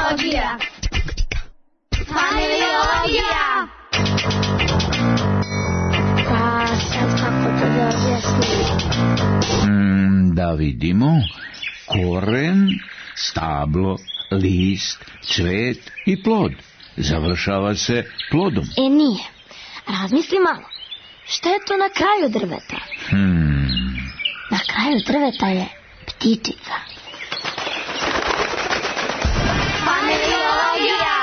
Familiologija. Familiologija. Pa sad kako to da objasnim? Da vidimo. Koren, stablo, list, cvet i plod. Završava se plodom. Nije. Razmisli malo. Šta je to na kraju drveta? Na kraju drveta je ptičica. Familiologija.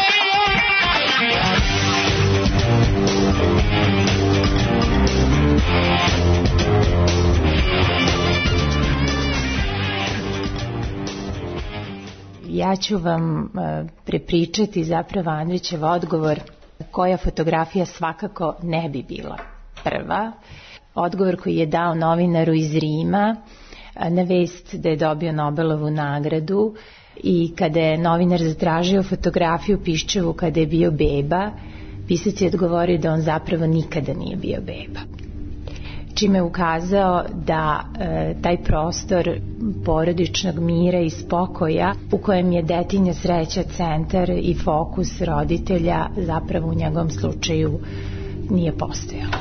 Ja ću vam prepričati zapravo Andrićev odgovor koja fotografija svakako ne bi bila prva. Odgovor koji je dao novinaru iz Rima na vest da je dobio Nobelovu nagradu i kada je novinar zatražio fotografiju Piščevu kada je bio beba, pisac je odgovorio da on zapravo nikada nije bio beba. Čime je ukazao da taj prostor porodičnog mira i spokoja u kojem je detinja sreća centar i fokus roditelja zapravo u njegovom slučaju nije postojao.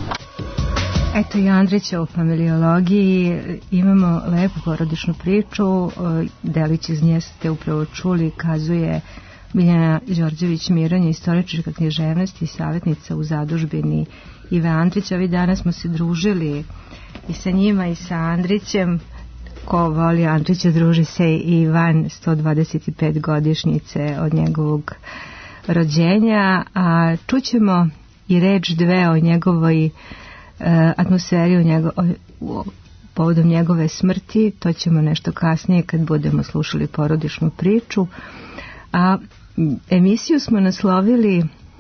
Eto i Andrića u familiologiji imamo lepu porodičnu priču, delić iz nje ste upravo čuli, kazuje Biljana Đorđević-Miranja, istoričarka književnosti i savjetnica u zadužbini Ive Andrića. Ovih dana smo se družili i sa njima i sa Andrićem. Ko voli Andrića, druži se i van 125 godišnjice od njegovog rođenja, a čućemo i reč dve o njegovoj atmosferi, povodom njegove smrti. To ćemo nešto kasnije kad budemo slušali porodičnu priču. A emisiju smo naslovili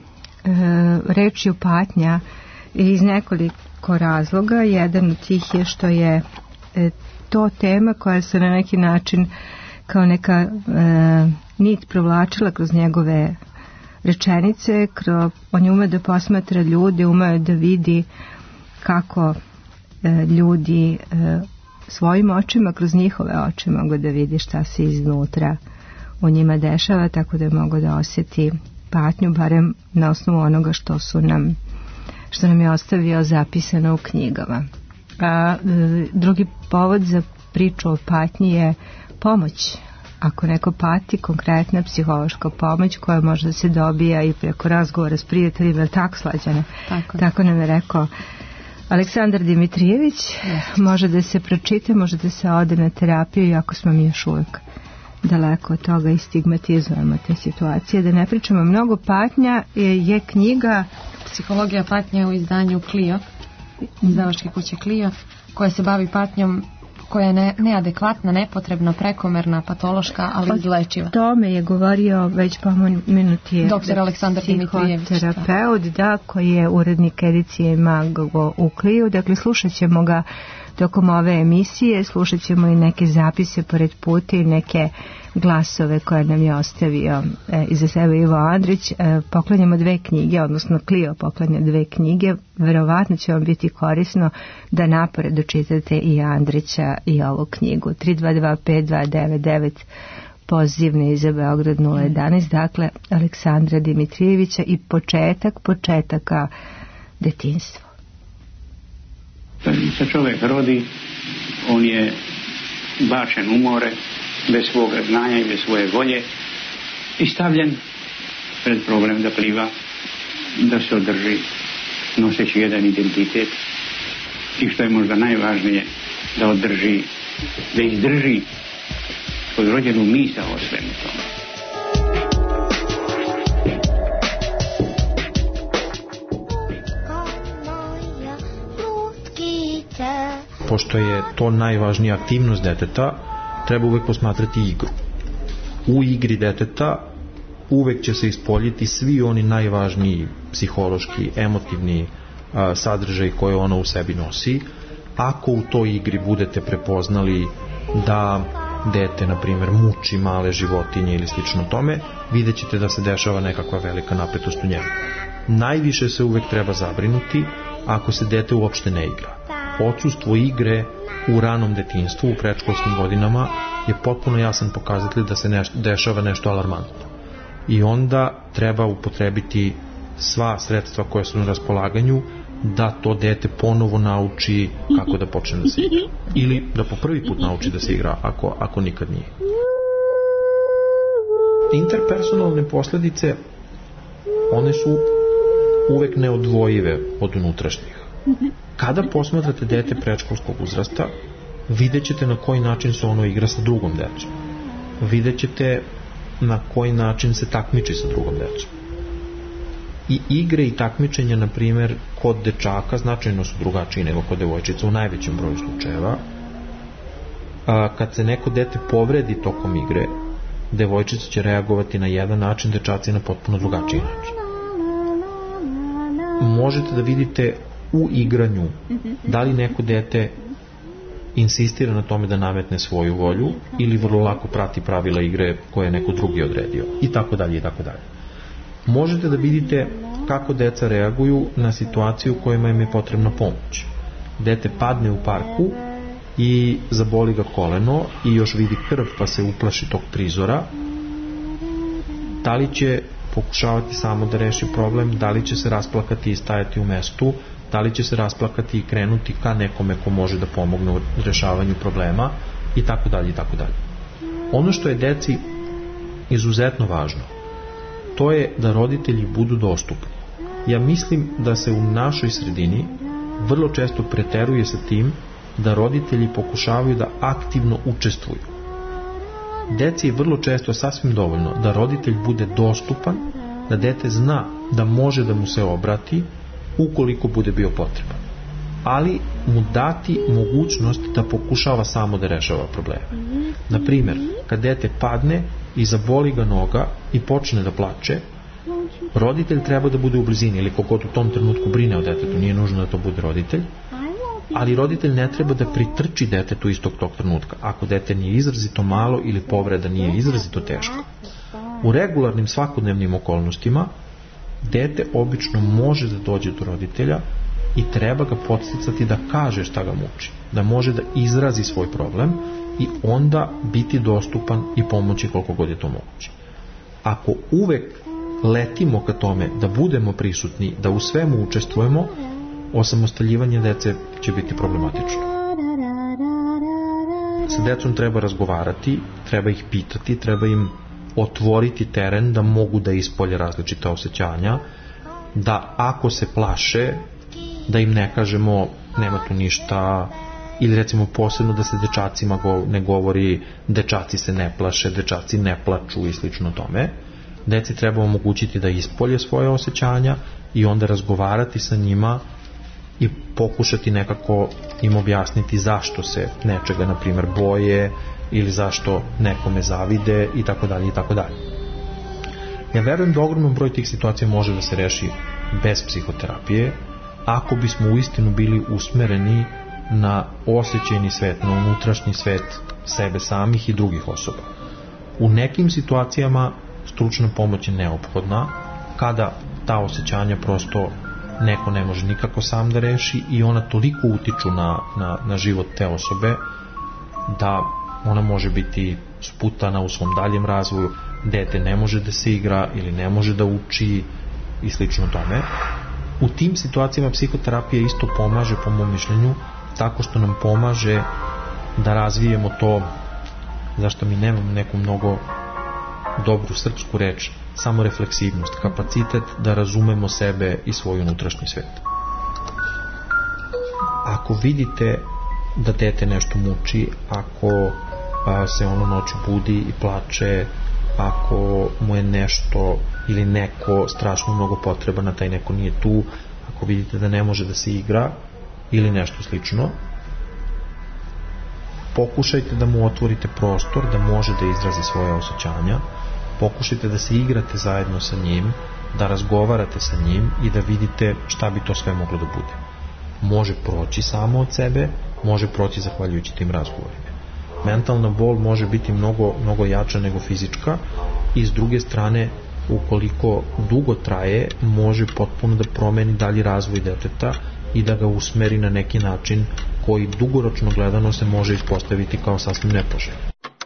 rečju patnja iz nekoliko razloga. Jedan od tih je što je to tema koja se na neki način kao neka nit provlačila kroz njegove rečenice. On je umeo da posmatra ljude, umeo da vidi kako ljudi svojim očima, kroz njihove oči mogu da vidi šta se iznutra u njima dešava, tako da je mogo da osjeti patnju, barem na osnovu onoga što nam je ostavio zapisano u knjigama. A drugi povod za priču o patnji je pomoć. Ako neko pati, konkretna psihološka pomoć koja može da se dobija i preko razgovora s prijateljima, tako Slađana? Tako nam je rekao Aleksandar Dimitrijević. Može da se pročita, može da se ode na terapiju, iako smo mi još uvijek daleko od toga i stigmatizujemo te situacije. Da ne pričamo mnogo, patnja je knjiga Psihologija patnje u izdanju Clio, izdavačke kuće Clio, koja se bavi patnjom koja je neadekvatna, nepotrebna, prekomerna, patološka, ali izlečiva. O tome je govorio već pomenuti doktor Aleksandar Dimitrijević, psihoterapeut, koji je urednik edicije Mago u Clio. Dakle, slušat ćemo ga tokom ove emisije, slušat ćemo i neke zapise pored puta i neke glasove koje nam je ostavio iza sebe Ivo Andrić. Poklanjamo 2 knjige, odnosno Clio poklanja 2 knjige. Verovatno će vam biti korisno da napored dočitate i Andrića i ovu knjigu. 322-5299 pozivni iza Beograd 011. Dakle, Aleksandra Dimitrijevića i početaka detinjstva. Kad se čovjek rodi, on je bačen u more, bez svoga znanja i bez svoje volje i stavljen pred problem da pliva, da se održi noseći jedan identitet i što je možda najvažnije, da održi, da izdrži svoju rođenu misao o svemu tome. Pošto je to najvažnija aktivnost deteta, treba uvek posmatrati igru. U igri deteta uvek će se ispoljiti svi oni najvažniji psihološki, emotivni sadržaj koje ono u sebi nosi. Ako u toj igri budete prepoznali da dete, na primjer, muči male životinje ili slično tome, vidjet ćete da se dešava nekakva velika napetost u njemu. Najviše se uvek treba zabrinuti ako se dete uopšte ne igra. Odsustvo igre u ranom detinjstvu, u predškolskim godinama, je potpuno jasan pokazatelj da se dešava nešto alarmantno. I onda treba upotrebiti sva sredstva koja su na raspolaganju da to dete ponovo nauči kako da počne da se igra. Ili da po prvi put nauči da se igra, ako nikad nije. Interpersonalne posledice, one su uvek neodvojive od unutrašnjih. Kada posmatrate dete predškolskog uzrasta, vidjet ćete na koji način se ono igra sa drugom decom. Vidjet ćete na koji način se takmiči sa drugom decom. I igre i takmičenja, na primjer, kod dečaka značajno su drugačiji nego kod devojčica u najvećem broju slučajeva. Kad se neko dete povredi tokom igre, devojčica će reagovati na jedan način, dečaci na potpuno drugačiji način. Možete da vidite u igranju da li neko dete insistira na tome da nametne svoju volju ili vrlo lako prati pravila igre koje je neko drugi odredio i tako dalje i tako dalje. Možete da vidite kako deca reaguju na situaciju u kojima im je potrebna pomoć. Dete padne u parku i zaboli ga koleno i još vidi krv pa se uplaši tog prizora. Da li će pokušavati samo da reši problem, da li će se rasplakati i stajati u mestu, da li će se rasplakati i krenuti ka nekome ko može da pomogne u rešavanju problema i tako dalje i tako dalje. Ono što je deci izuzetno važno, to je da roditelji budu dostupni. Ja mislim da se u našoj sredini vrlo često preteruje sa tim da roditelji pokušavaju da aktivno učestvuju. Deci je vrlo često sasvim dovoljno da roditelj bude dostupan, da dete zna da može da mu se obrati ukoliko bude bio potreban, ali mu dati mogućnost da pokušava samo da rešava probleme. Na primjer, kad dete padne i zaboli ga noga i počne da plače, roditelj treba da bude u blizini ili kogod u tom trenutku brine o detetu, nije nužno da to bude roditelj, ali roditelj ne treba da pritrči detetu istog tog trenutka ako dete nije izrazito malo ili povreda nije izrazito teška. U regularnim svakodnevnim okolnostima dete obično može da dođe do roditelja i treba ga podsticati da kaže šta ga muči, da može da izrazi svoj problem i onda biti dostupan i pomoći koliko god je to moguće. Ako uvek letimo ka tome da budemo prisutni, da u svemu učestvujemo, osamostaljivanje dece će biti problematično. Sa decom treba razgovarati, treba ih pitati, treba im otvoriti teren da mogu da ispolje različita osjećanja, da ako se plaše, da im ne kažemo nema tu ništa, ili recimo posebno da se dečacima ne govori dečaci se ne plaše, dečaci ne plaču i slično tome. Deci treba omogućiti da ispolje svoje osjećanja i onda razgovarati sa njima i pokušati nekako im objasniti zašto se nečega, na primjer, boje ili zašto nekome zavide i tako dalje i tako dalje. Ja verujem da ogroman broj tih situacija može da se reši bez psihoterapije ako bismo uistinu bili usmereni na osjećajni svet, na unutrašnji svet sebe samih i drugih osoba. U nekim situacijama stručna pomoć je neophodna kada ta osjećanja prosto neko ne može nikako sam da reši i ona toliko utiču na život te osobe da ona može biti sputana u svom daljem razvoju, dete ne može da se igra ili ne može da uči i slično tome. U tim situacijama psihoterapija isto pomaže, po mom mišljenju, tako što nam pomaže da razvijemo to, zašto mi nemamo neku mnogo dobru srpsku reč, samorefleksivnost, kapacitet da razumemo sebe i svoj unutrašnji svet. Ako vidite da dete nešto muči, ako se ono noću budi i plače, ako mu je nešto ili neko strašno mnogo potreban, a taj neko nije tu, ako vidite da ne može da se igra ili nešto slično, pokušajte da mu otvorite prostor da može da izrazi svoje osjećanja, pokušajte da se igrate zajedno sa njim, da razgovarate sa njim i da vidite šta bi to sve moglo da bude. Može proći samo od sebe, može proći zahvaljujući tim razgovorima. Mentalna bol može biti mnogo jača nego fizička i s druge strane, ukoliko dugo traje, može potpuno da promeni dalji razvoj deteta i da ga usmeri na neki način koji dugoročno gledano se može ispostaviti kao sasvim nepoželjan.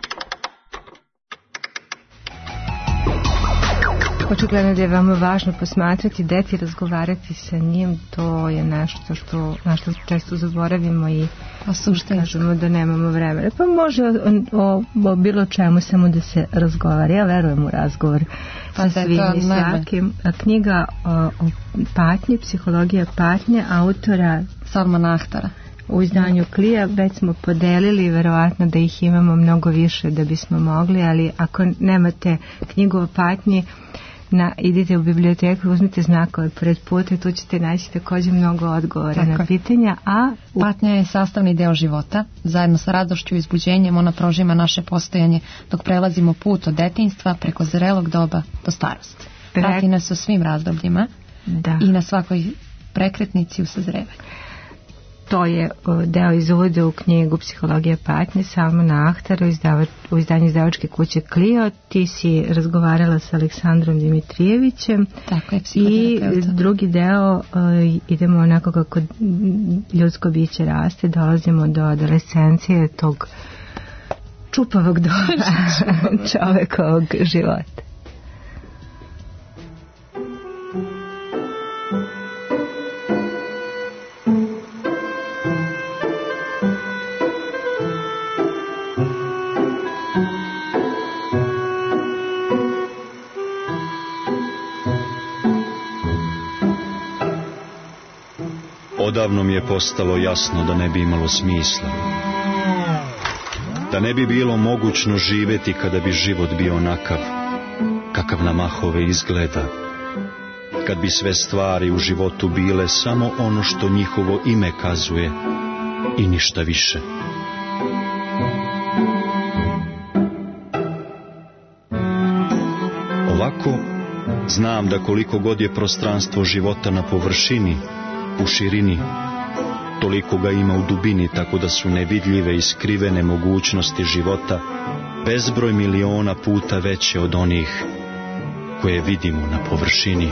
Očigledno da je veoma važno posmatrati dete i razgovarati sa njim, to je nešto na što često zaboravimo i kažemo da nemamo vremena. Pa može o bilo čemu samo da se razgovara. Ja verujem u razgovor sa svim i svakim. Knjiga o patnji, psihologija patnje, autora Salmana Ahtara. U izdanju Klija već smo podelili, verovatno da ih imamo mnogo više da bismo mogli, ali ako nemate knjigu o patnji, idite u biblioteku, uzmite znakove pored puta i tu ćete naći također mnogo odgovora na pitanja. Patnja je sastavni deo života. Zajedno sa radošću i izbuđenjem ona prožima naše postojanje dok prelazimo put od detinjstva preko zrelog doba do starosti. Prati nas u svim razdobljima i na svakoj prekretnici u sazrevanju. To je deo iz uvoda u knjigu Psihologija patnje Salmana Ahtara u izdanju izdavačke kuće Klio. Ti si razgovarala sa Aleksandrom Dimitrijevićem. Tako je, i drugi deo idemo onako kako ljudsko biće raste, dolazimo do adolescencije, tog čupavog doba čovekovog života. Odavno mi je postalo jasno da ne bi imalo smisla, da ne bi bilo mogućno živjeti kada bi život bio onakav, kakav na mahove izgleda, kad bi sve stvari u životu bile samo ono što njihovo ime kazuje i ništa više. Ovako, znam da koliko god je prostranstvo života na površini, u širini, toliko ga ima u dubini, tako da su nevidljive i skrivene mogućnosti života bezbroj miliona puta veće od onih koje vidimo na površini.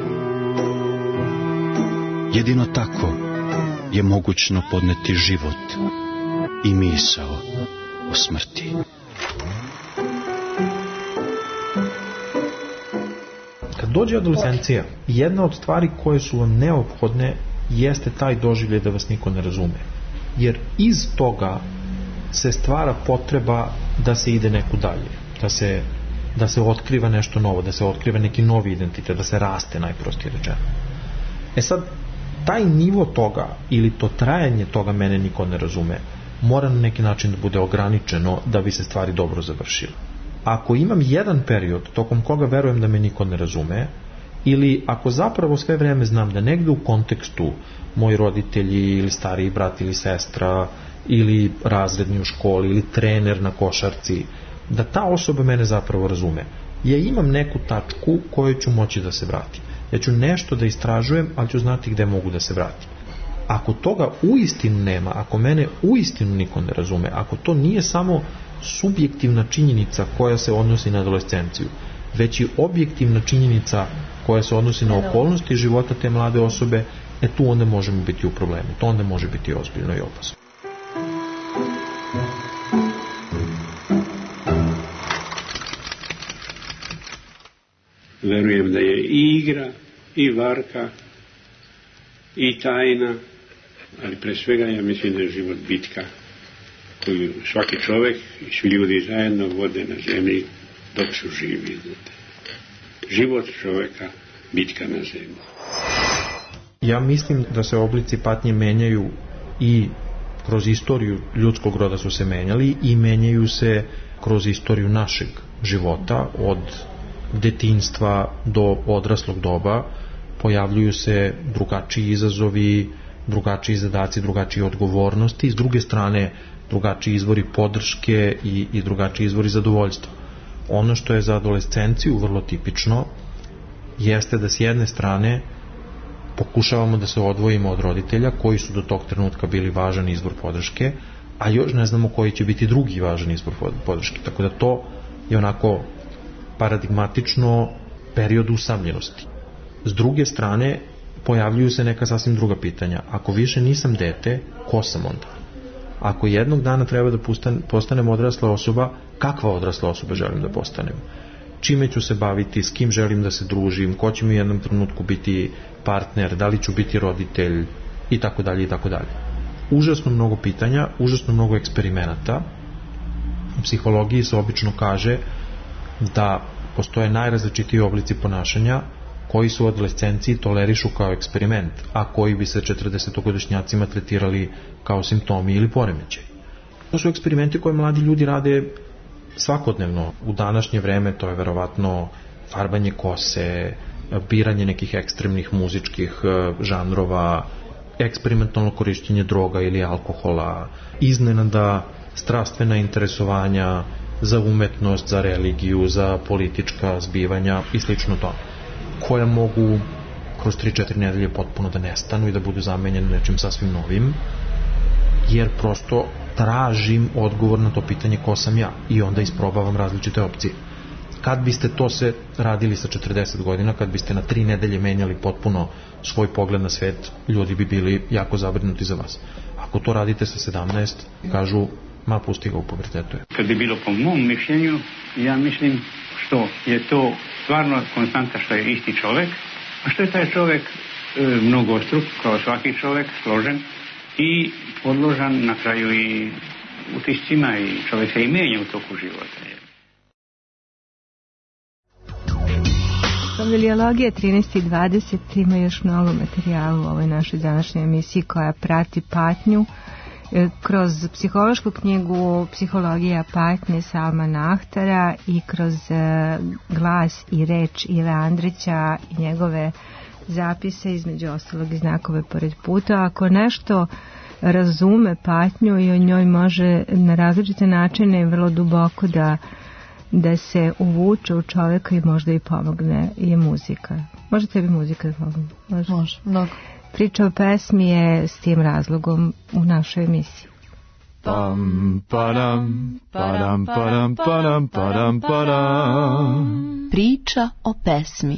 Jedino tako je mogućno podneti život i misao o smrti. Kad dođe adolescencija, jedna od stvari koje su vam neophodne jeste taj doživljaj da vas niko ne razume. Jer iz toga se stvara potreba da se ide neku dalje, da se otkriva nešto novo, da se otkriva neki novi identitet, da se raste, najprostije rečeno. E sad, taj nivo toga ili to trajanje toga mene niko ne razume mora na neki način da bude ograničeno da bi se stvari dobro završile. Ako imam jedan period tokom koga verujem da me niko ne razume, ili ako zapravo sve vreme znam da negde u kontekstu moji roditelji ili stariji brat ili sestra ili razredni u školi ili trener na košarci, da ta osoba mene zapravo razume, ja imam neku tačku kojoj ću moći da se vratim. Ja ću nešto da istražujem, ali ću znati gde mogu da se vratim. Ako toga uistinu nema, ako mene uistinu niko ne razume, ako to nije samo subjektivna činjenica koja se odnosi na adolescenciju, već i objektivna činjenica koja se odnosi na okolnosti života te mlade osobe, tu onda možemo biti u problemu. To onda može biti ozbiljno i opasno. Verujem da je i igra, i varka, i tajna, ali pre svega ja mislim da je život bitka koju svaki čovjek i svi ljudi zajedno vode na zemlji dok su živi. Život čovjeka, bitka na zemlji. Ja mislim da se oblici patnje menjaju i kroz istoriju ljudskog roda su se menjali i menjaju se kroz istoriju našeg života od detinjstva do odraslog doba. Pojavljuju se drugačiji izazovi, drugačiji zadaci, drugačije odgovornosti, s druge strane drugačiji izvori podrške i drugačiji izvori zadovoljstva. Ono što je za adolescenciju vrlo tipično jeste da s jedne strane pokušavamo da se odvojimo od roditelja koji su do tog trenutka bili važan izvor podrške, a još ne znamo koji će biti drugi važan izvor podrške. Tako da to je onako paradigmatično period usamljenosti. S druge strane pojavljuju se neka sasvim druga pitanja. Ako više nisam dete, ko sam onda? Ako jednog dana treba da postanem odrasla osoba, kakva odrasla osoba želim da postanem? Čime ću se baviti, s kim želim da se družim, ko će mi u jednom trenutku biti partner, da li ću biti roditelj i tako dalje i tako dalje. Užasno mnogo pitanja, užasno mnogo eksperimenata. U psihologiji se obično kaže da postoje najrazličitiji oblici ponašanja koji su u adolescenciji tolerišu kao eksperiment, a koji bi se 40-godišnjacima tretirali kao simptomi ili poremećaj. To su eksperimenti koje mladi ljudi rade svakodnevno. U današnje vreme to je verovatno farbanje kose, biranje nekih ekstremnih muzičkih žanrova, eksperimentalno korišćenje droga ili alkohola, iznenada strastvena interesovanja za umetnost, za religiju, za politička zbivanja i slično tome, koja mogu kroz 3-4 nedelje potpuno da nestanu i da budu zamenjene nečim sasvim novim, jer prosto tražim odgovor na to pitanje ko sam ja i onda isprobavam različite opcije. Kad biste to se radili sa 40 godina, kad biste na 3 nedelje menjali potpuno svoj pogled na svet, ljudi bi bili jako zabrinuti za vas. Ako to radite sa 17, kažu, ma pusti ga u pubertetu. Kad bi bilo po mom mišljenju, ja mislim što je to stvarno konstanta što je isti čovjek, a što je taj čovjek mnogostruk, kao svaki čovjek, složen i podložan na kraju i utiscima i čovjek se i menja u toku života. Familiologija 13 i 20 ima još mnogo materijala u ovoj našoj današnjoj emisiji koja prati patnju kroz psihološku knjigu Psihologija patnje Salmana Ahtara i kroz glas i reč Ive Andrića i njegove zapise, između ostalog i znakove pored puta. Ako nešto razume patnju i o njoj može na različite načine vrlo duboko da se uvuče u čovjeka i možda i pomogne, je muzika. Može tebi muzika da pomogne? Može, mnogo. Priča o pesmi je s tim razlogom u našoj emisiji. Pam, padam, padam, padam, padam, padam, padam. Priča o pesmi.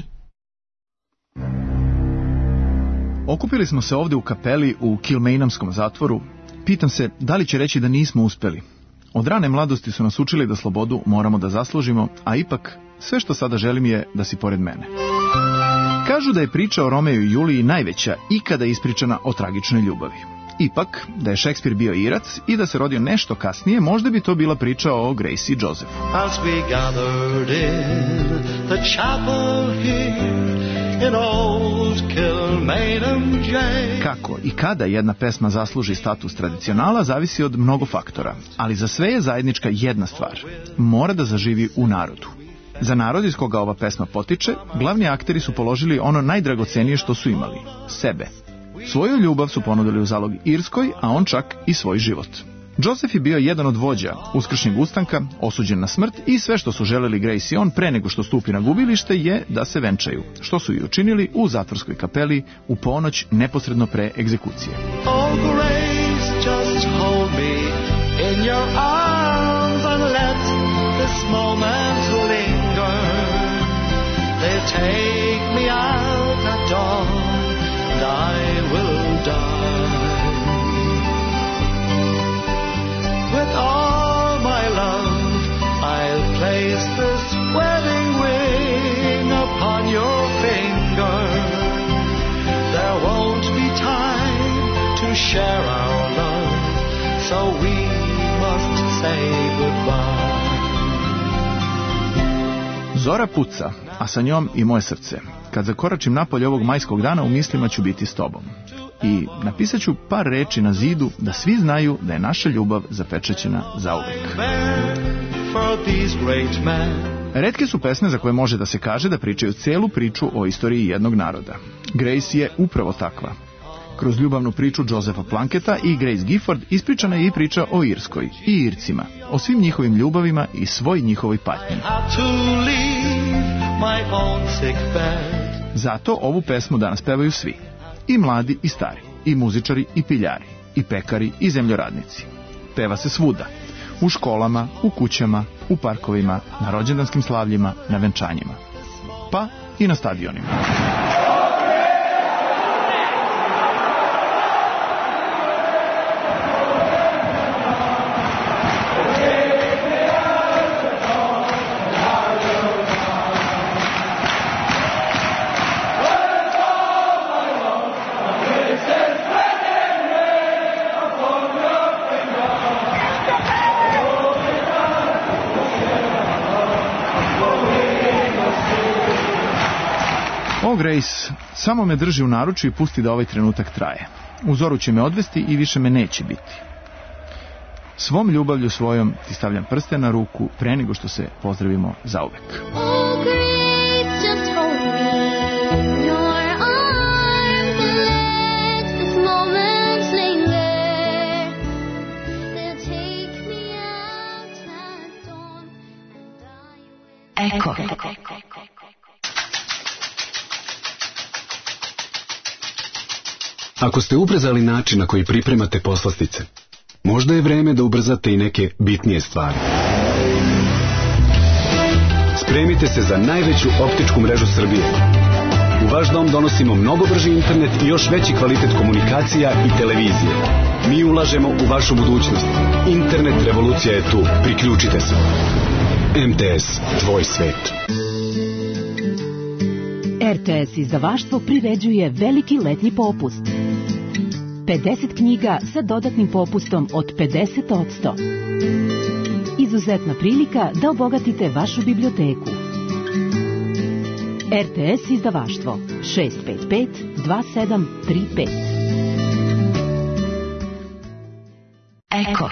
Okupili smo se ovdje u kapeli u Kilmainhamskom zatvoru. Pitam se da li će reći da nismo uspeli. Od rane mladosti su nas učili da slobodu moramo da zaslužimo, a ipak sve što sada želim je da si pored mene. Kažu da je priča o Romeju i Juliji najveća ikada ispričana o tragičnoj ljubavi. Ipak, da je Šekspir bio Irac i da se rodio nešto kasnije, možda bi to bila priča o Grace i Josephu. As we gathered in the chapel here in old Kilmainham jail. Kako i kada jedna pesma zasluži status tradicionala zavisi od mnogo faktora, ali za sve je zajednička jedna stvar. Mora da zaživi u narodu. Za narod iz koga ova pesma potiče, glavni akteri su položili ono najdragocenije što su imali, sebe. Svoju ljubav su ponudili u zalog Irskoj, a on čak i svoj život. Joseph je bio jedan od vođa uskršnjeg ustanka, osuđen na smrt i sve što su želeli Grace i on pre nego što stupi na gubilište je da se venčaju, što su i učinili u zatvorskoj kapeli u ponoć neposredno pre egzekucije. Oh Grace, just hold me in your arms and let this moment linger. They take me out at dawn and I will die. With all my love, I'll place this wedding ring upon your finger. There won't be time to share our love, so we must say goodbye. Zora puca, a sa njom i moje srce. Kad zakoračim napolje ovog majskog dana, u mislima ću biti s tobom. I napisat ću par reči na zidu da svi znaju da je naša ljubav zapečaćena zauvek. Retke su pesme za koje može da se kaže da pričaju celu priču o istoriji jednog naroda. Grace je upravo takva. Kroz ljubavnu priču Josepha Plunketta i Grace Gifford ispričana je i priča o Irskoj i Ircima, o svim njihovim ljubavima i svoj njihovoj patnji. Zato ovu pesmu danas pevaju svi. I mladi i stari, i muzičari i piljari, i pekari i zemljoradnici. Peva se svuda. U školama, u kućama, u parkovima, na rođendanskim slavljima, na venčanjima. Pa i na stadionima. Evo Grace, samo me drži u naručju i pusti da ovaj trenutak traje. U zoru će me odvesti i više me neće biti. Svom ljubavlju svojom ti stavljam prste na ruku pre nego što se pozdravimo zauvek. Eko. Ako ste ubrzali način na koji pripremate poslastice, možda je vreme da ubrzate i neke bitnije stvari. Spremite se za najveću optičku mrežu Srbije. U vaš dom donosimo mnogo brži internet i još veći kvalitet komunikacija i televizije. Mi ulažemo u vašu budućnost. Internet revolucija je tu. Priključite se. MTS, tvoj svet. RTS izdavaštvo priređuje veliki letnji popust. 50 knjiga sa dodatnim popustom od 50%. Izuzetna prilika da obogatite vašu biblioteku. RTS izdavaštvo 655 2735. Eko.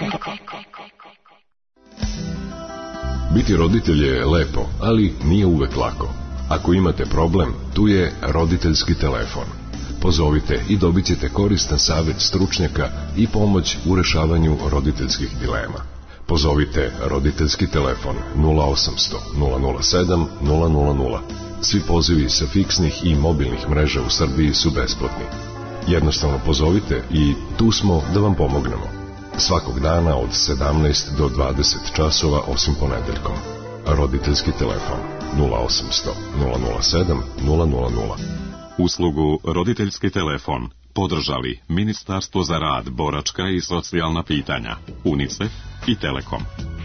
Biti roditelj je lepo, ali nije uvek lako. Ako imate problem, tu je roditeljski telefon. Pozovite i dobit ćete koristan savjet stručnjaka i pomoć u rešavanju roditeljskih dilema. Pozovite roditeljski telefon 0800 007 000. Svi pozivi sa fiksnih i mobilnih mreža u Srbiji su besplatni. Jednostavno pozovite i tu smo da vam pomognemo. Svakog dana od 17 do 20 časova osim ponedeljkom. Roditeljski telefon 0800 007 000. Uslugu roditeljski telefon podržali Ministarstvo za rad, boračka i socijalna pitanja, UNICEF i Telekom.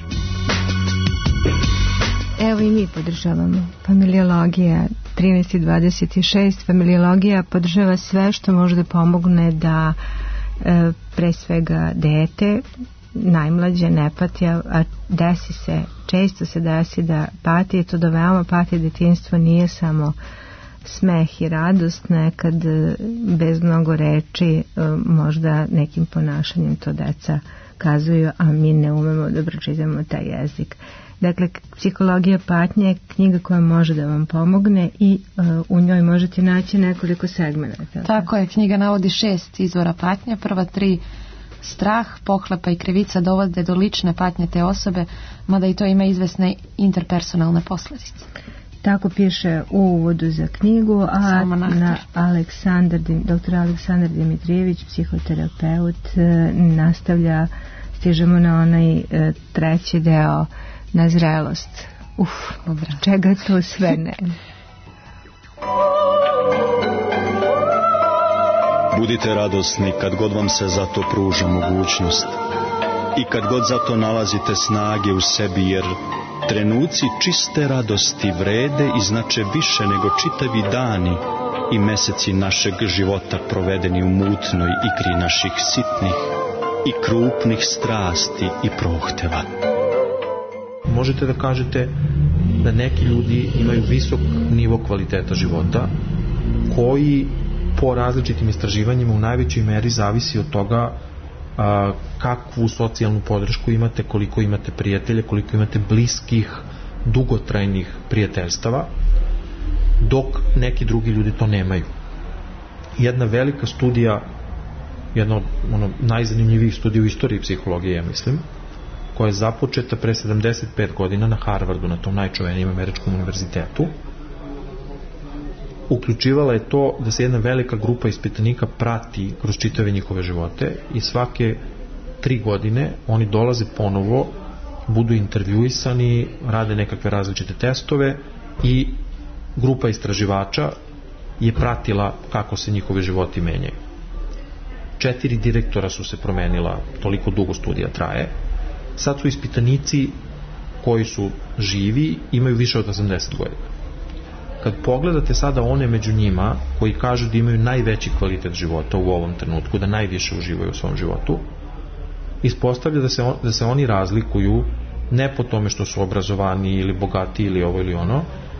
Evo i mi podržavamo Familiologija 1326. Familiologija podržava sve što može da pomogne da pre svega dete, najmlađe, ne pati, a često se desi da pati, to da veoma pati detinjstvo nije samo smeh i radost, nekad bez mnogo reči, možda nekim ponašanjem to deca kazuju, a mi ne umemo da pročitamo taj jezik. Dakle, Psihologija patnje je knjiga koja može da vam pomogne i u njoj možete naći nekoliko segmenata. Tako je, knjiga navodi 6 izvora patnje, prva 3 strah, pohlepa i krivica dovode do lične patnje te osobe, mada i to ima izvesne interpersonalne posljedice. Tako piše u uvodu za knjigu, a na dr. Aleksandar Dimitrijević, psihoterapeut, nastavlja, stižemo na onaj treći deo, na zrelost. Čega to sve ne? Budite radosni kad god vam se za to pruža mogućnost i kad god za to nalazite snage u sebi, jer trenuci čiste radosti vrede i znače više nego čitavi dani i meseci našeg života provedeni u mutnoj igri naših sitnih i krupnih strasti i prohteva. Možete da kažete da neki ljudi imaju visok nivo kvaliteta života koji po različitim istraživanjima u najvećoj meri zavisi od toga kakvu socijalnu podršku imate, koliko imate prijatelja, koliko imate bliskih, dugotrajnih prijateljstava, dok neki drugi ljudi to nemaju. Jedna velika studija, jedna od najzanimljivijih studija u istoriji psihologije, ja mislim, koja je započeta pre 75 godina na Harvardu, na tom najčuvenijem američkom univerzitetu, uključivala je to da se jedna velika grupa ispitanika prati kroz čitave njihove živote i svake 3 godine oni dolaze ponovo, budu intervjuisani, rade nekakve različite testove i grupa istraživača je pratila kako se njihovi životi menjaju. 4 direktora su se promenila, toliko dugo studija traje. Sad su ispitanici koji su živi, imaju više od 80 godina. Kad pogledate sada one među njima koji kažu da imaju najveći kvalitet života u ovom trenutku, da najviše uživaju u svom životu, ispostavlja da se oni razlikuju ne po tome što su obrazovani ili bogati ili ovo ili ono,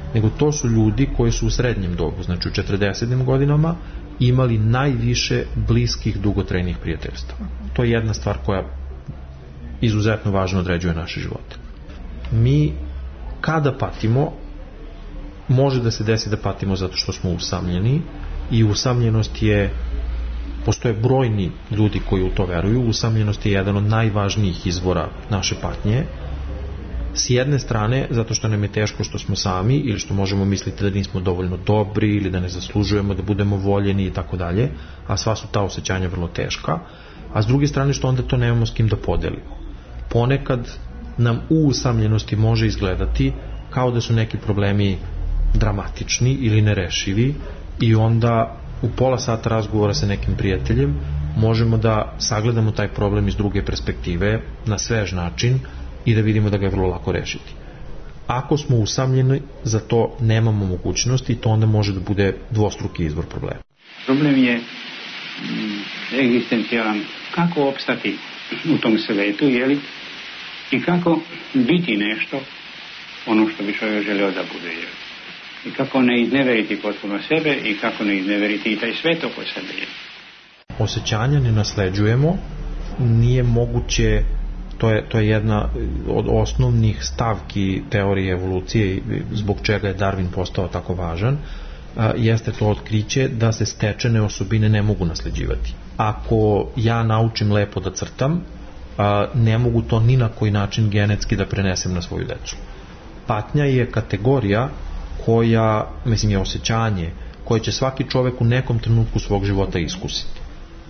nego to su ljudi koji su u srednjem dobu, znači u 40. godinama, imali najviše bliskih dugotrajnih prijateljstva. To je jedna stvar koja izuzetno važno određuje naše živote. Mi kada patimo, može da se desi da patimo zato što smo usamljeni, i usamljenost je, postoje brojni ljudi koji u to veruju, usamljenost je jedan od najvažnijih izvora naše patnje. S jedne strane, zato što nam je teško što smo sami, ili što možemo misliti da nismo dovoljno dobri, ili da ne zaslužujemo da budemo voljeni i tako dalje, a sva su ta osjećanja vrlo teška, a s druge strane što onda to nemamo s kim da podelimo. Ponekad nam u usamljenosti može izgledati kao da su neki problemi dramatični ili nerešivi, i onda u pola sata razgovora sa nekim prijateljem možemo da sagledamo taj problem iz druge perspektive, na svež način, i da vidimo da ga je vrlo lako rešiti. Ako smo usamljeni, za to nemamo mogućnosti, i to onda može da bude dvostruki izvor problema. Problem je egzistencijalan. Kako opstati u tom svetu, jeli? I kako biti nešto, ono što bi čovjek želeo da bude, jeli? I kako ne izneveriti potpuno sebe, i kako ne izneveriti i taj svet oko sebe, jeli? Osjećanja ne nasleđujemo, nije moguće. To je jedna od osnovnih stavki teorije evolucije, zbog čega je Darwin postao tako važan, jeste to otkriće da se stečene osobine ne mogu nasleđivati. Ako ja naučim lepo da crtam, ne mogu to ni na koji način genetski da prenesem na svoju decu. Patnja je kategorija koja, mislim, je osjećanje koje će svaki čovek u nekom trenutku svog života iskusiti.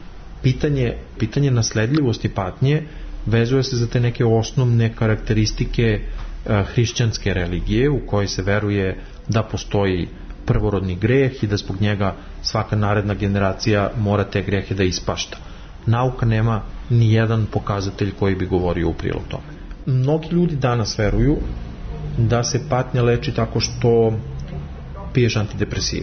Pitanje nasledljivosti patnje vezuje se za te neke osnovne karakteristike hrišćanske religije, u kojoj se veruje da postoji prvorodni greh i da zbog njega svaka naredna generacija mora te grehe da ispašta. Nauka nema ni jedan pokazatelj koji bi govorio u prilog tome. Mnogi ljudi danas veruju da se patnja leči tako što piješ antidepresive.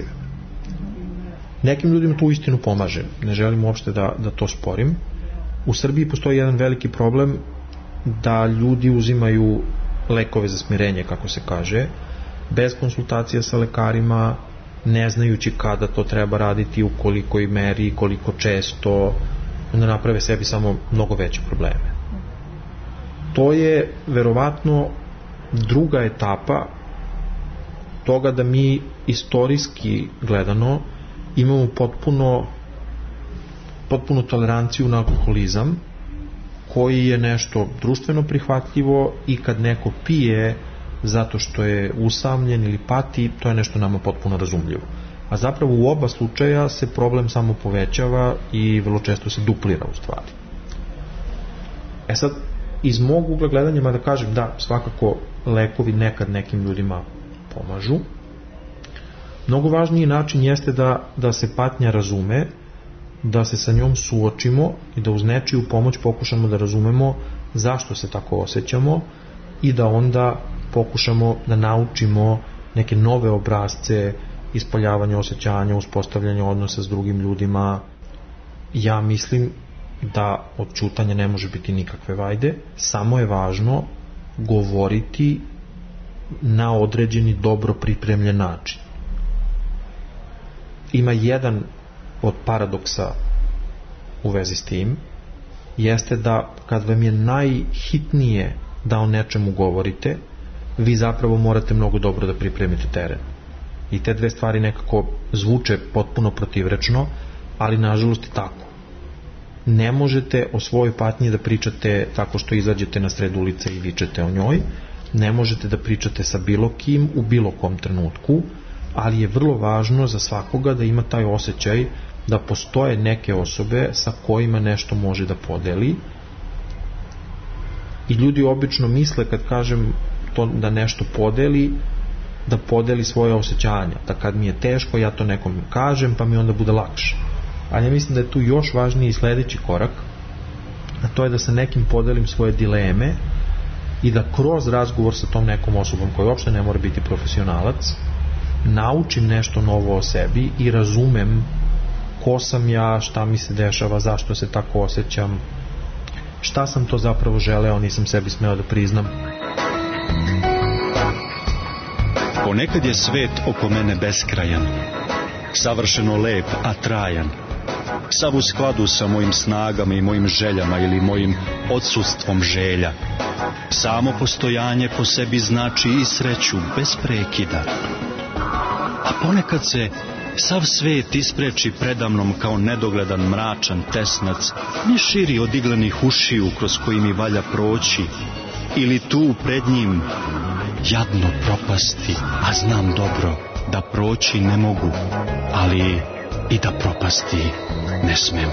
Nekim ljudima to uistinu pomaže, ne želim uopšte da to sporim. U Srbiji postoji jedan veliki problem da ljudi uzimaju lekove za smirenje, kako se kaže, bez konsultacija sa lekarima, ne znajući kada to treba raditi, u kolikoj meri, koliko često, onda naprave sebi samo mnogo veće probleme. To je verovatno druga etapa toga da mi istorijski gledano imamo potpunu toleranciju na alkoholizam, koji je nešto društveno prihvatljivo, i kad neko pije zato što je usamljen ili pati, to je nešto nama potpuno razumljivo. A zapravo u oba slučaja se problem samo povećava i vrlo često se duplira u stvari. Sad, iz mog ugla gledanja da kažem da svakako lekovi nekad nekim ljudima pomažu. Mnogo važniji način jeste da se patnja razume, da se sa njom suočimo i da uz nečiju pomoć pokušamo da razumemo zašto se tako osjećamo, i da onda pokušamo da naučimo neke nove obrasce ispoljavanja osjećanja, uspostavljanja odnosa s drugim ljudima. Ja mislim da od ćutanja ne može biti nikakve vajde, samo je važno govoriti na određeni dobro pripremljen način. Ima jedan od paradoksa u vezi s tim, jeste da kad vam je najhitnije da o nečemu govorite, vi zapravo morate mnogo dobro da pripremite teren. I te dve stvari nekako zvuče potpuno protivrečno, ali nažalost je tako. Ne možete o svojoj patnji da pričate tako što izađete na sred ulice i vičete o njoj, ne možete da pričate sa bilo kim u bilo kom trenutku, ali je vrlo važno za svakoga da ima taj osjećaj da postoje neke osobe sa kojima nešto može da podeli. I ljudi obično misle, kad kažem to, da nešto podeli, da podeli svoje osjećanja, da kad mi je teško ja to nekom kažem pa mi onda bude lakše. Ali ja mislim da je tu još važniji sledeći korak, a to je da sa nekim podelim svoje dileme i da kroz razgovor sa tom nekom osobom, koja uopšte ne mora biti profesionalac, naučim nešto novo o sebi i razumem ko sam ja, šta mi se dešava, zašto se tako osjećam, šta sam to zapravo želeo, nisam sebi smeo da priznam. Ponekad je svet oko mene beskrajan, savršeno lep, a trajan, sav u skladu sa mojim snagama i mojim željama ili mojim odsustvom želja. Samo postojanje po sebi znači i sreću bez prekida. A ponekad se sav svet ispreči predamnom kao nedogledan mračan tesnac, ne širi od iglenih ušiju kroz koji mi valja proći, ili tu pred njim jadno propasti, a znam dobro da proći ne mogu, ali i da propasti ne smem.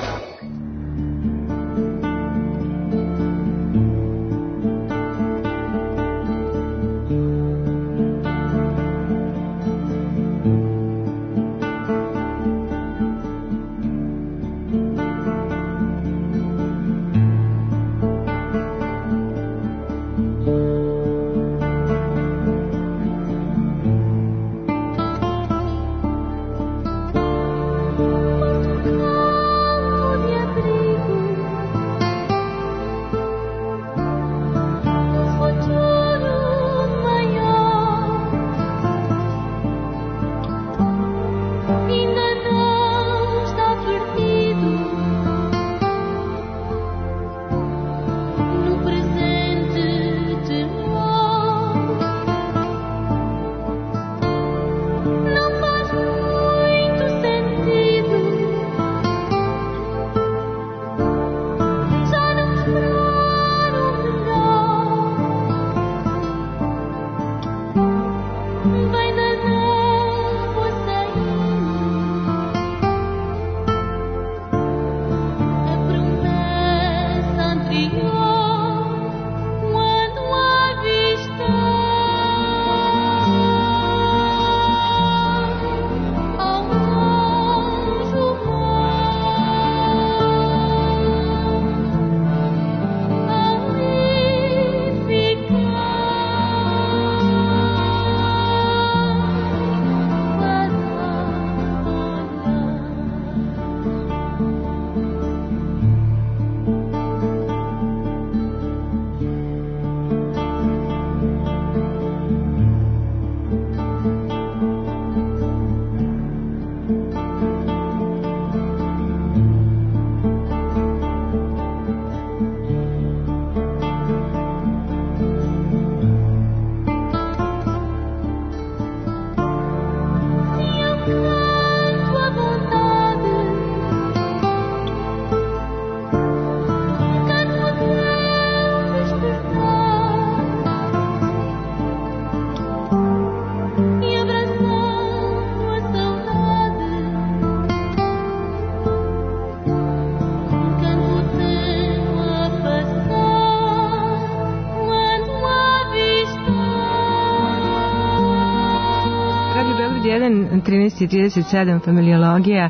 Radio Beograd 1, 13:37, familiologija.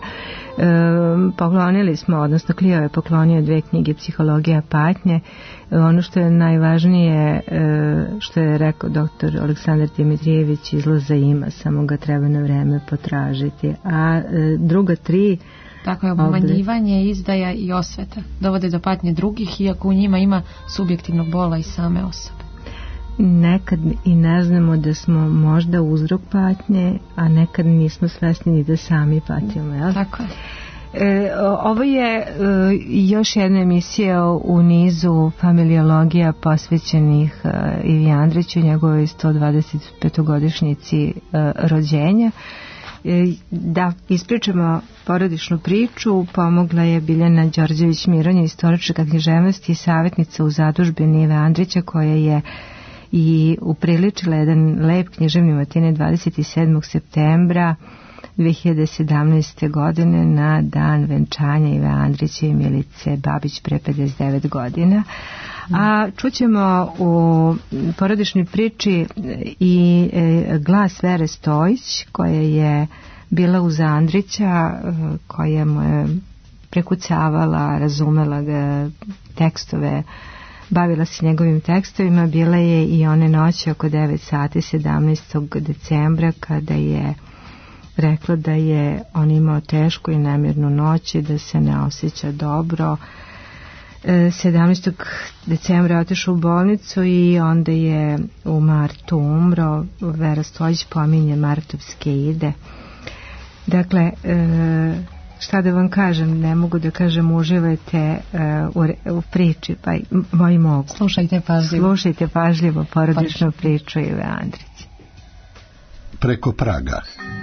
Poklonili smo, odnosno Klio je poklonio 2 knjige, Psihologija patnje. Ono što je najvažnije, što je rekao doktor Aleksandar Dimitrijević, izlaza ima, samo ga treba na vreme potražiti. A druga 3... Tako je, obmanjivanje, izdaja i osveta dovode do patnje drugih, iako u njima ima subjektivnog bola i same osobe. Nekad i ne znamo da smo možda uzrok patnje, a nekad nismo svesni ni da sami patimo, jel? Tako je. Ovo je još jedna emisija u nizu familiologija posvećenih Ivi Andriću, njegovoj 125-godišnjici rođenja. Da ispričamo porodičnu priču pomogla je Biljana Đorđević-Mironja, istoričarka književnosti i savjetnica u zadužbini Ive Andrića, koja je i upriličila jedan lep književni matine 27. septembra 2017. godine na dan venčanja Ive Andrića i Milice Babić pre 59 godina. A čućemo u porodičnoj priči i glas Vere Stojić, koja je bila uz Andrića, koja mu je prekucavala, razumela ga tekstove, bavila se njegovim tekstovima. Bila je i one noći oko 9 sati 17. decembra kada je rekla da je on imao tešku i nemirnu noć i da se ne osjeća dobro. 17. decembra otišao u bolnicu i onda je u martu umro. Vera Stojić pominje martovske ide. Dakle, šta da vam kažem, ne mogu da kažem uživajte u priči, pa moji mogu. Slušajte pažljivo porodičnu priču Ive Andrić. Preko praga.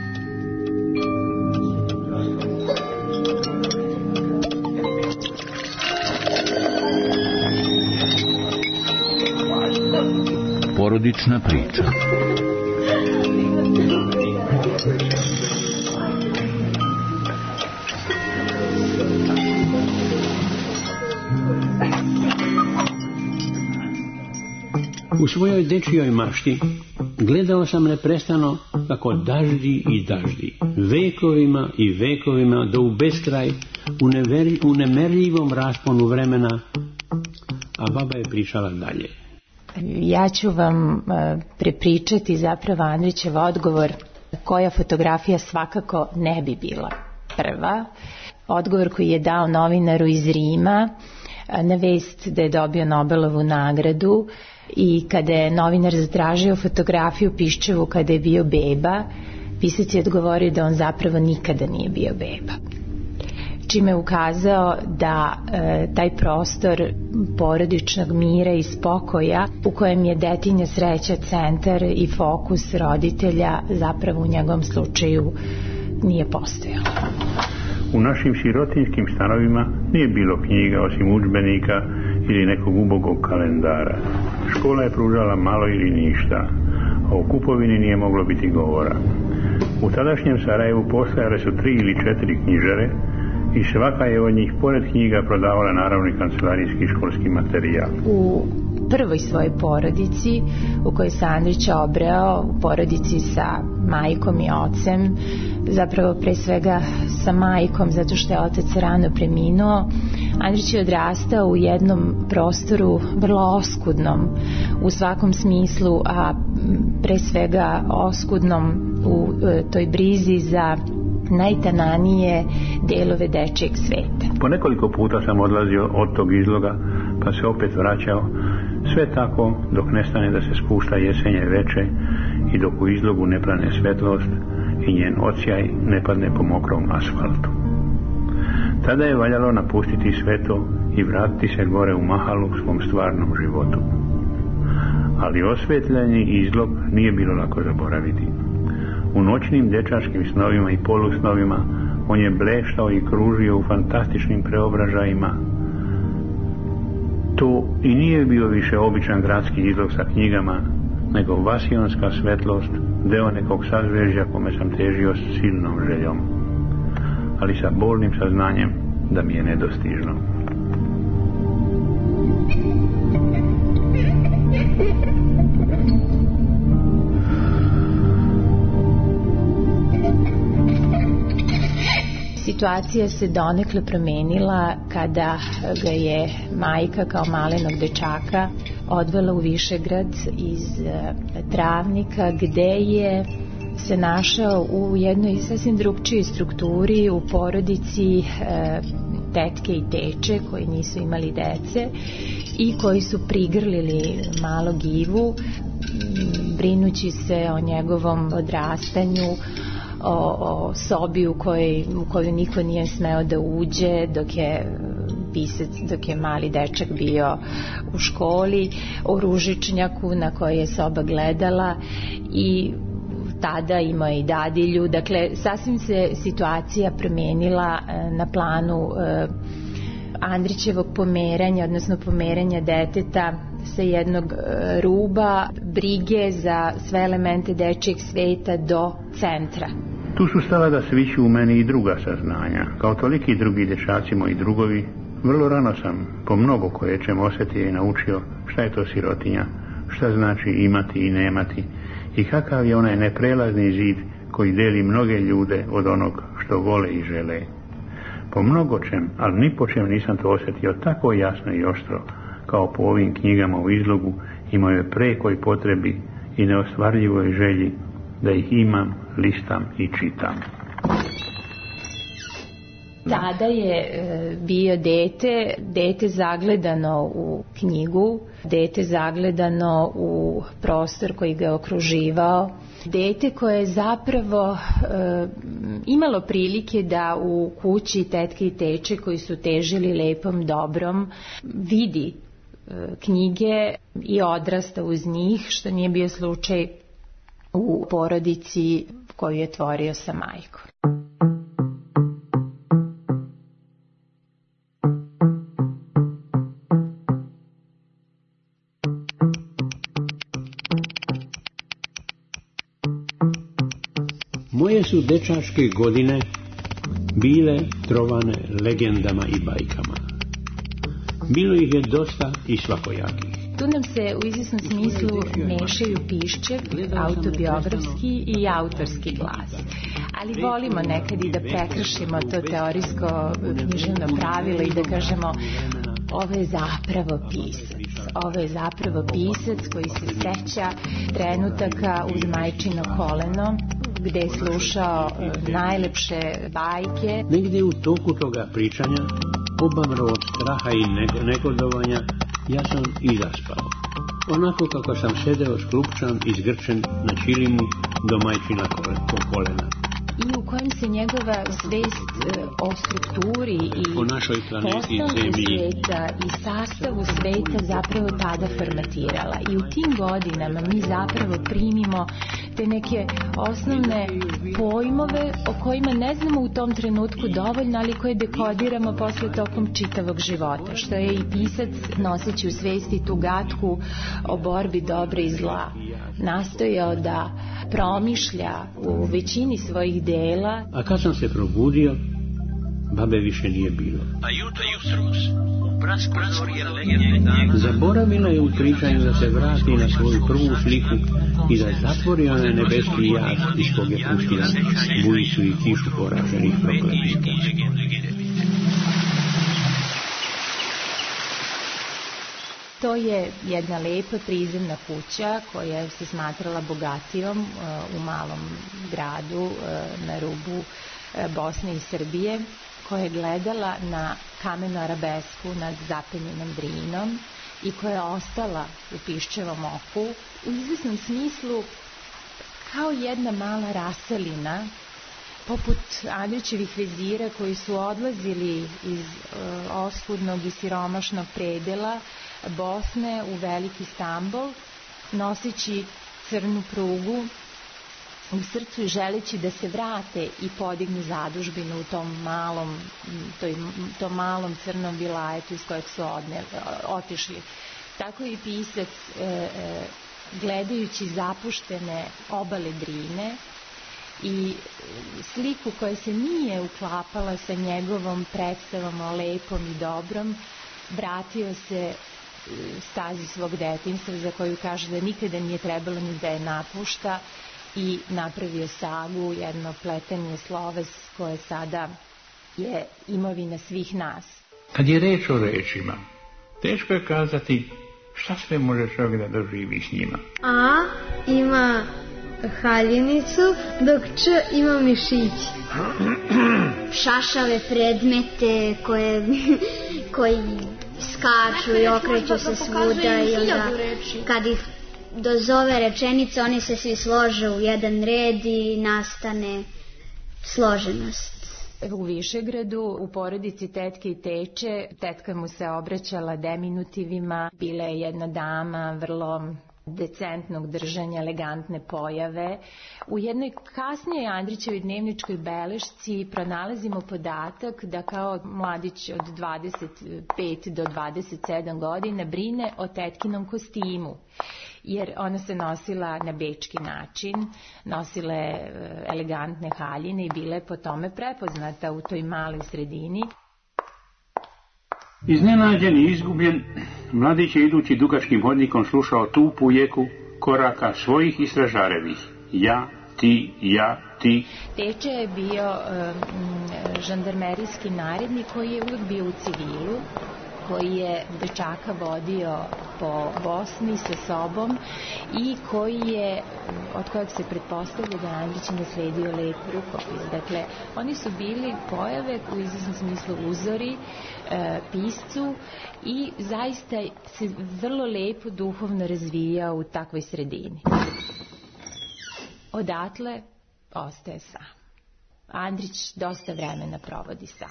Porodična priča. U svojoj dečijoj mašti gledao sam neprestano kako daždi i daždi, vekovima i vekovima do u beskraj, u nemerljivom rasponu vremena, a baba je pričala dalje. Ja ću vam prepričati zapravo Andrićev odgovor koja fotografija svakako ne bi bila prva. Odgovor koji je dao novinaru iz Rima na vest da je dobio Nobelovu nagradu i kada je novinar zatražio fotografiju Piščevu kada je bio beba, pisac je odgovorio da on zapravo nikada nije bio beba. Čime je ukazao da taj prostor porodičnog mira i spokoja u kojem je detinja sreća centar i fokus roditelja zapravo u njegovom slučaju nije postojao. U našim sirotinskim stanovima nije bilo knjiga osim udžbenika ili nekog ubogog kalendara. Škola je pružala malo ili ništa, a o kupovini nije moglo biti govora. U tadašnjem Sarajevu postojale su 3 ili 4 knjižare i svaka je od njih pored knjiga prodavala naravno i kancelarijski školski materijal. U prvoj svojoj porodici u kojoj se Andrić obreo, u porodici sa majkom i ocem, zapravo pre svega sa majkom zato što je otac rano preminuo, Andrić je odrastao u jednom prostoru vrlo oskudnom u svakom smislu, a pre svega oskudnom u toj brizi za najtananije delove dečijeg sveta. Po nekoliko puta sam odlazio od tog izloga pa se opet vraćao, sve tako dok ne stane da se spušta jesenje veče i dok u izlogu ne plane svetlost i njen odsjaj ne padne po mokrom asfaltu. Tada je valjalo napustiti sve to i vratiti se gore u mahalu svom stvarnom životu. Ali osvetljeni izlog nije bilo lako zaboraviti. U noćnim dečačkim snovima i polusnovima on je bleštao i kružio u fantastičnim preobražajima. To i nije bio više običan gradski izlog sa knjigama, nego vasionska svetlost, deo nekog sazvežđa kome sam težio s silnom željom, ali sa bolnim saznanjem da mi je nedostižno. Situacija se donekle promenila kada ga je majka kao malenog dečaka odvela u Višegrad iz Travnika, gde je se našao u jednoj sasvim drugčijoj strukturi, u porodici tetke i teče koji nisu imali dece i koji su prigrlili malog Ivu, brinući se o njegovom odrastanju, o sobi u koju niko nije smeo da uđe dok je mali dečak bio u školi, o ružičnjaku na koji je soba gledala i tada imao i dadilju. Dakle, sasvim se situacija promenila na planu Andrićevog pomeranja, odnosno pomeranja deteta sa jednog ruba brige za sve elemente dečijeg sveta do centra. Tu su stala da sviću u meni i druga saznanja. Kao toliki drugi dečaci moji drugovi, vrlo rano sam po mnogo koječem osjetio i naučio šta je to sirotinja, šta znači imati i nemati i kakav je onaj neprelazni zid koji deli mnoge ljude od onog što vole i žele. Po mnogočem, ali ni po čem nisam to osjetio tako jasno i oštro kao po ovim knjigama u izlogu i mojoj prekoj potrebi i neostvarljivoj želji da ih imam, listam i čitam. Tada je bio dete zagledano u knjigu, dete zagledano u prostor koji ga je okruživao, dete koje je zapravo imalo prilike da u kući tetke i teče koji su težili lepom dobrom vidi knjige i odrasta uz njih, što nije bio slučaj u porodici koju je tvorio sa majkom. Moje su dečačke godine bile trovane legendama i bajkama. Bilo ih je dosta i svakojakih. Tu nam se u izvjesnom smislu mešaju piščev, autobiografski i autorski glas. Ali volimo nekad i da prekršimo to teorijsko književno pravilo i da kažemo ovo je zapravo pisac. Ovo je zapravo pisac koji se seća trenutaka uz majčino koleno, gde je slušao najlepše bajke. Negdje u toku toga pričanja, obamro od straha i negodovanja, ja sam i zaspao. Onako kako sam sedeo sklupčan i zgrčen na čilimu do majčina kolena. I u kojem se njegova svest o strukturi i po našoj planeti Zemlji sveta i sastavu sveta zapravo tada formatirala. I u tim godinama mi zapravo primimo te neke osnovne pojmove o kojima ne znamo u tom trenutku dovoljno, ali koje dekodiramo posle tokom čitavog života, što je i pisac noseći u svesti tu gatku o borbi dobra i zla nastojao da promišlja u većini svojih dela. A kad sam se probudio, babe više nije bilo. Zaboravila je u pričanju da se vrati na svoju prvu sliku i da zatvori onaj nebeski jaz iz kog je pustila bujicu i kišu poraženih prokletnika. To je jedna lepa prizemna kuća koja se smatrala bogatijom u malom gradu na rubu Bosne i Srbije, koja je gledala na kamenu arabesku nad zapenjenom Drinom i koja je ostala u Piščevom oku u izvesnom smislu kao jedna mala raselina poput Andrićevih vezira koji su odlazili iz oskudnog i siromašnog predela Bosne u veliki Stambol, noseći crnu prugu u srcu i želeći da se vrate i podignu zadužbinu u tom malom crnom vilajetu iz kojeg su otišli. Tako i pisac, gledajući zapuštene obale Drine i sliku koja se nije uklapala sa njegovom predstavom o lepom i dobrom, vratio se stazi svog detinjstva za koju kaže da nikada nije trebalo ni da je napušta i napravio sagu, jedno pletenje sloves koje sada je imovina svih nas. Kad je reč o rečima, teško je kazati šta sve može čovjek da doživi s njima. A ima haljinicu, dok Č ima mišić. Šašave predmete koji skaču i okreću se svuda i onda kad ih dozove rečenice, oni se svi slože u jedan red i nastane složenost. U Višegradu, u porodici tetke i teče, tetka mu se obraćala deminutivima, bila je jedna dama vrlo decentnog držanja, elegantne pojave. U jednoj kasnije Andrićevoj dnevničkoj belešci pronalazimo podatak da kao mladić od 25 do 27 godina brine o tetkinom kostimu, jer ona se nosila na bečki način, nosila je elegantne haljine i bila je po tome prepoznata u toj maloj sredini. Iznenađen i izgubljen, mladić je idući dugačkim hodnikom slušao tupu jeku koraka svojih istražarevih. Ja, ti. Teče je bio žandarmerijski narednik koji je uvijek bio u civilu, koji je dečaka vodio po Bosni sa sobom i od kojeg se pretpostavlja da Andrić nasledio lep rukopis. Dakle, oni su bili pojave u izvesnom smislu uzori piscu i zaista se vrlo lepo duhovno razvijao u takvoj sredini. Odatle ostaje sam. Andrić dosta vremena provodi sam.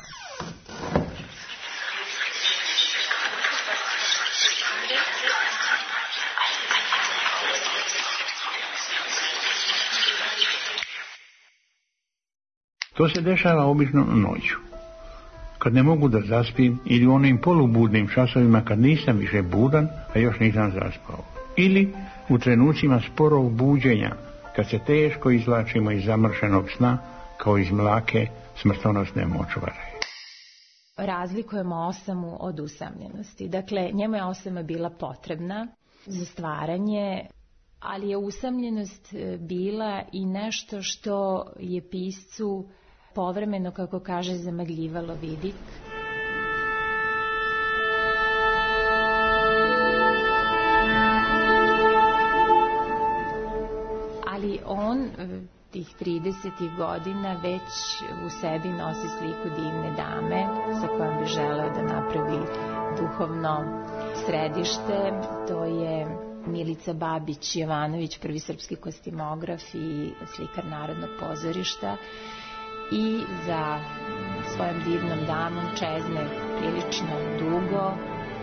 To se dešava obično noću, kad ne mogu da zaspim, ili u onim polubudnim časovima kad nisam više budan, a još nisam zaspao. Ili u trenucima sporog buđenja, kad se teško izvlačimo iz zamršenog sna, kao iz mlake smrtonosne močvare. Razlikujemo osamu od usamljenosti. Dakle, njemu je osama bila potrebna za stvaranje, ali je usamljenost bila i nešto što je piscu povremeno, kako kaže, zamagljivalo vidik. Ali on tih 30 godina već u sebi nosi sliku divne dame sa kojom bi želeo da napravi duhovno središte. To je Milica Babić-Jovanović, prvi srpski kostimograf i slikar Narodnog pozorišta, i za svojom divnom damom čezne prilično dugo.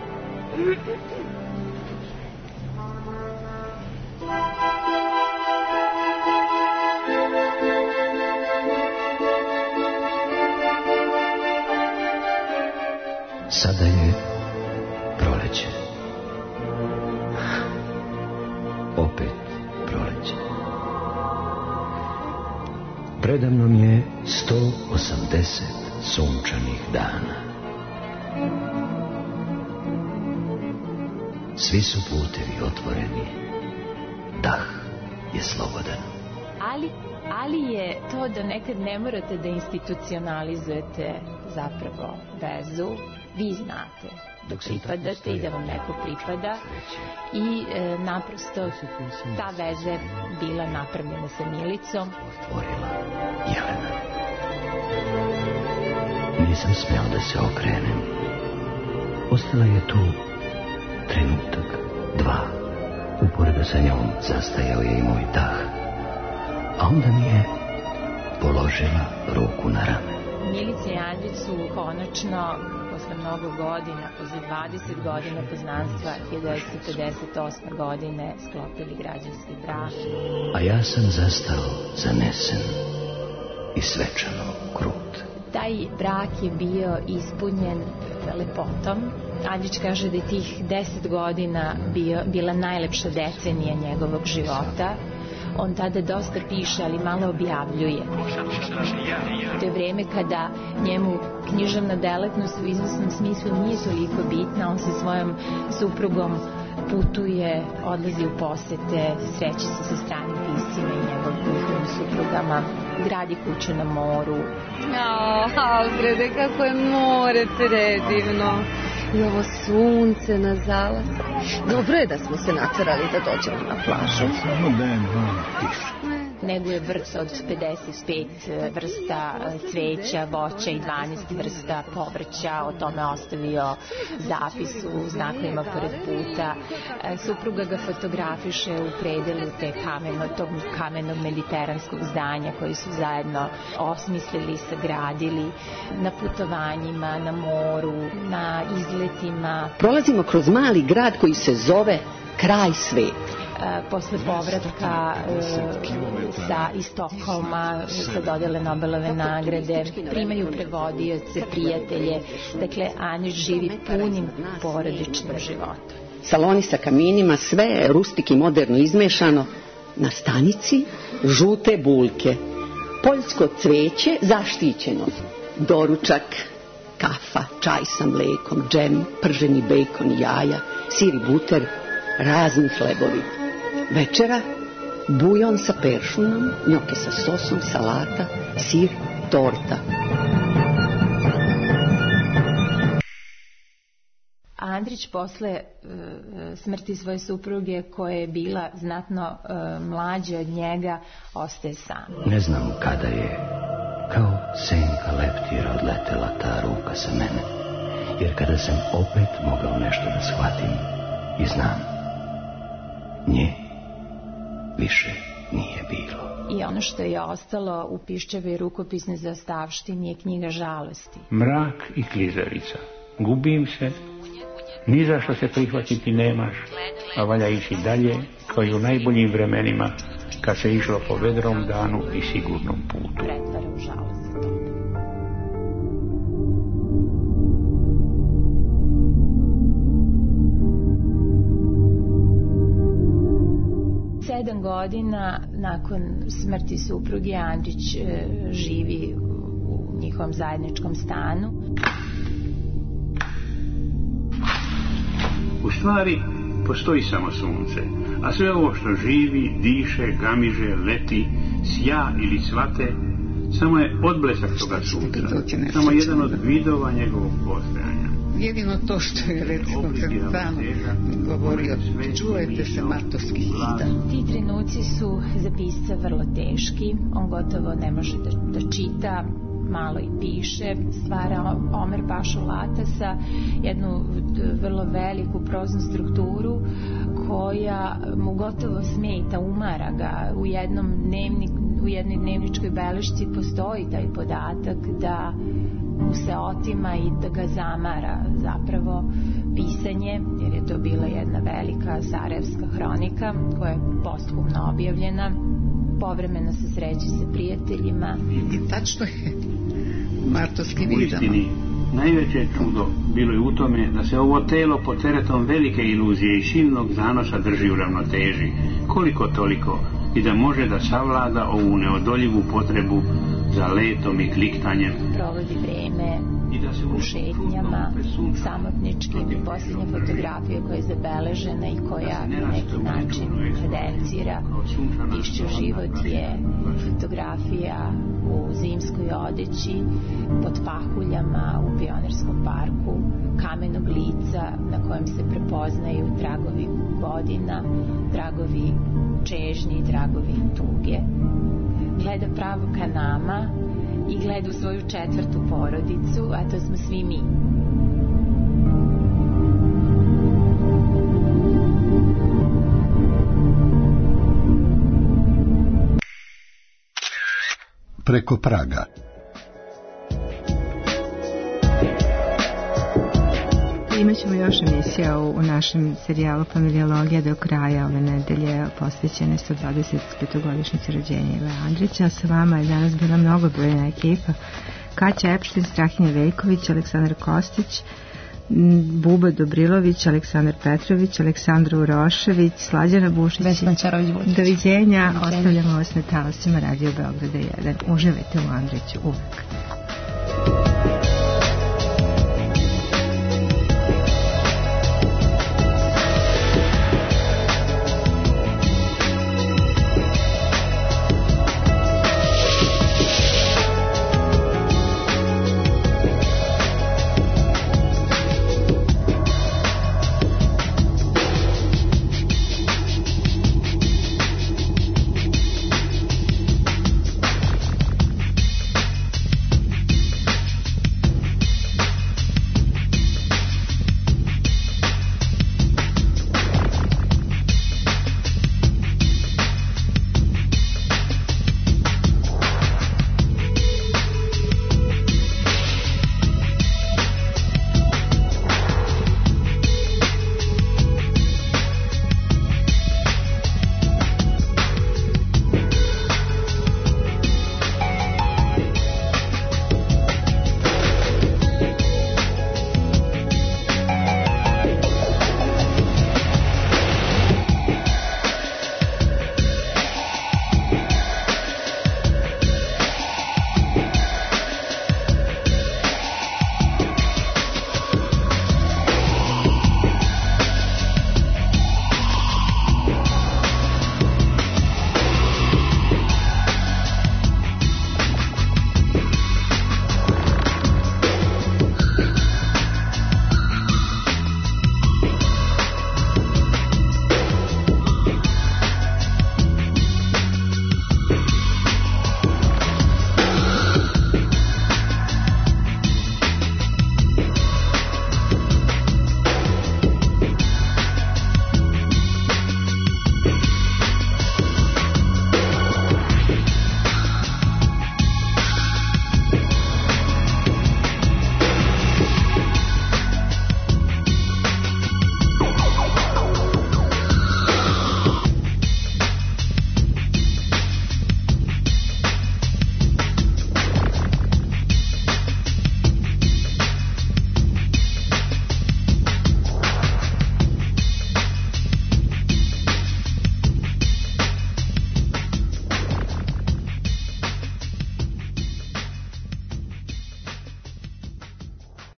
Sada je proleće. Opet proleće. Predamnom je 180 sunčanih dana. Svi su putevi otvoreni. Dah je slobodan. Ali je to da nekad ne morate da institucionalizujete zapravo vezu. Vi znate da pripadate i da vam neko pripada i naprosto ta veza je bila napravljena sa Milicom. Otvorila Jelena. Nisam smeo da se okrenem. Ostala je tu trenutak, dva. Uporedo sa njom zastajao je i moj dah. A onda mi je položila ruku na rame. Milica i Andrić su konačno, posle mnogo godina, posle 20 godina poznanstva, 1958. godine sklopili građanski brak. A ja sam zastao zanesen i svečano krut. Taj brak je bio ispunjen lepotom. Andrić kaže da je tih 10 godina bila najlepša decenija njegovog života. On tada dosta piše, ali malo objavljuje. To je vreme kada njemu književna delatnost u izvesnom smislu nije toliko bitna. On sa svojom suprugom putuje, odlazi u posete, sreće se sa stranim piscima i njihovim suprugama, gradi kuću na moru. Alfrede, kako je more predivno. I ovo sunce na zalaz. Dobro je da smo se naterali da dođemo na plažu. Neguje vrt od 55 vrsta cveća, voća i 12 vrsta povrća. O tome ostavio zapis u znakovima pored puta. Supruga ga fotografiše u predelu tog kamenog mediteranskog zdanja koji su zajedno osmislili, sagradili na putovanjima, na moru, na izletima. Prolazimo kroz mali grad koji se zove Kraj sveta. Posle povratka iz Stokholma sa dodele Nobelove nagrade primaju prevodioce, prijatelje. Dakle, Andrić živi punim porodičnim životom. Saloni sa kaminima, sve rustik i moderno izmešano. Na stanici žute buljke, poljsko cveće zaštićeno, doručak, kafa, čaj sa mlekom, džem, prženi bejkon i jaja, sir i buter, razni hlebovi. Večera, bujon sa peršunom, njoke sa sosom, salata, sir, torta. Andrić posle smrti svoje supruge, koja je bila znatno mlađa od njega, ostaje sam. Ne znam kada je, kao senka leptira, odletela ta ruka sa mene, jer kada sam opet mogao nešto da shvatim i znam, nje više nije bilo. I ono što je ostalo u Piščevoj rukopisnoj zaostavštini je knjiga žalosti. Mrak i klizarica. Gubim se, ni za što se prihvatiti nemaš, a valja ići dalje, kao i u najboljim vremenima, kad se išlo po vedrom danu i sigurnom putu. Pretvara u žalost za toga. Sedam godina nakon smrti supruge Andrić živi u njihovom zajedničkom stanu. U stvari, postoji samo sunce, a sve ovo što živi, diše, gamiže, leti, sja ili cvate, samo je odblesak toga sunca, samo jedan od vidova njegovog postojanja. Jedino to što je recimo Kapitano govorio, čuvajte se martovskih zida. Ti trenuci su za pisca vrlo teški, on gotovo ne može da čita, malo i piše, stvara Omer Pašu Latasa, jednu vrlo veliku proznu strukturu koja mu gotovo smeta, umara ga. U jednoj dnevničkoj belešci postoji taj podatak da mu se otima i da ga zamara zapravo pisanje, jer je to bila jedna velika sarajevska hronika koja je posthumno objavljena, povremeno se sreće sa prijateljima. I tačno je martovski vidama. U istini, najveće čudo bilo je u tome da se ovo telo pod teretom velike iluzije i silnog zanosa drži u ravnoteži, koliko toliko, i da može da savlada ovu neodoljivu potrebu za letom i kliktanjem. Provodi vreme u šetnjama, samotničkim. Posljednja fotografija koja je zabeležena i koja na neki način kredencira Piščev život je fotografija u zimskoj odeći, pod pahuljama u Pionirskom parku, kamenog lica na kojem se prepoznaju tragovi godina, tragovi čežnji, tragovi tuge. Gleda pravo ka nama i gleda u svoju četvrtu porodicu, a to smo svi mi. Preko praga. Imaćemo još emisija u našem serijalu Familiologija do kraja ove nedelje, posvećene 125-godišnjici rođenja Ive Andrića. Sa vama je danas bila mnogobrojna ekipa: Kaća Epštin, Strahinja Veljković, Aleksandar Kostić, Buba Dobrilović, Aleksandar Petrović, Aleksandra Urošević, Slađana Bušić. Doviđenja, ostavljamo vas na talasima Radio Beograda 1. Uživajte u Andriću uvek.